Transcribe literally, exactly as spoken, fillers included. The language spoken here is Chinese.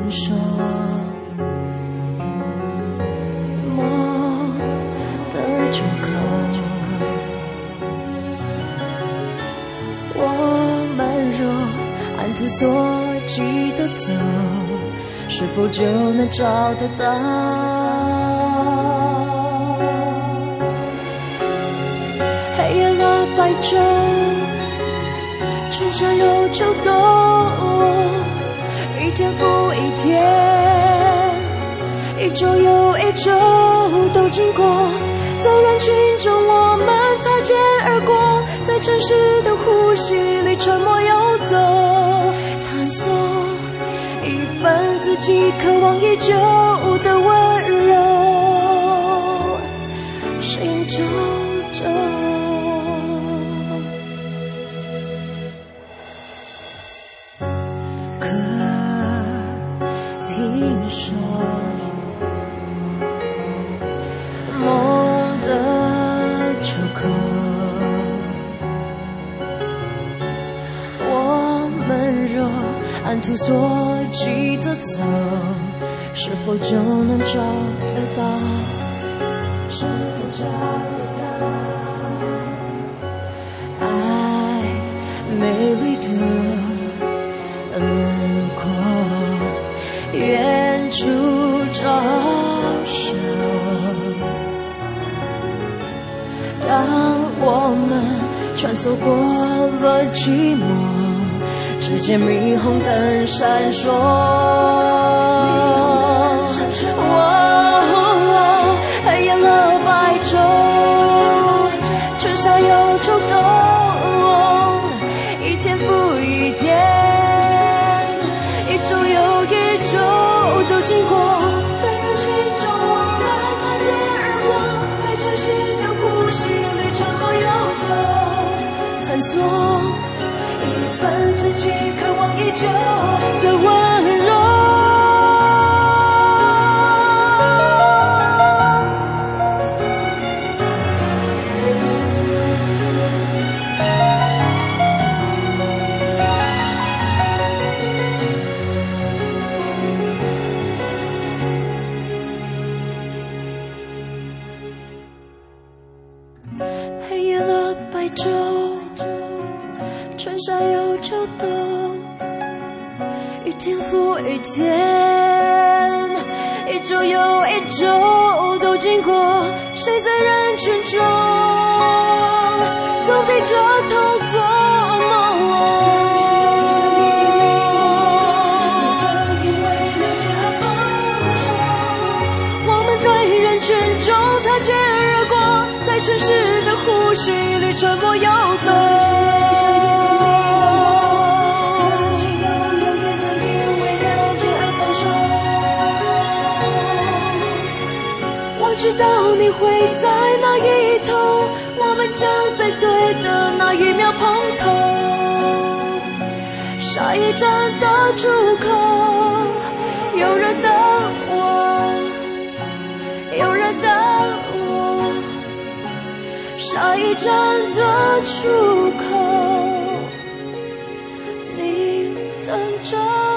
手，梦的出口，我们若按图索骥的走，是否就能找得到黑夜了白昼，春夏又秋冬，一天复一天，一周又一周都经过，在人群中我们擦肩而过，在城市的呼吸里沉默游走，探索一份自己渴望已久的温柔，心皱皱。可听说梦的出口，我们若按图索骥的走，是否就能找得到？是否找得到？爱美丽的轮廓，远处照射。当我们穿梭过了寂寞，只见霓虹灯闪烁，哦，黑夜了白昼，春夏又秋冬，一天复一天，一周又一周都经过，在人群中我们擦肩而过，在城市的呼吸里沉默游走，探索一份自己渴望已久的温柔。黑夜了白昼，春夏又秋冬，一天复一天，一周又一周都经过，谁在人群中总低着头做梦？我们在人群中擦肩而过，在城市的呼吸里沉默游走，我知道你会在那一头，我们将在对的那一秒碰头，下一站的出口，有人等我，有人等我，下一站的出口，你等着。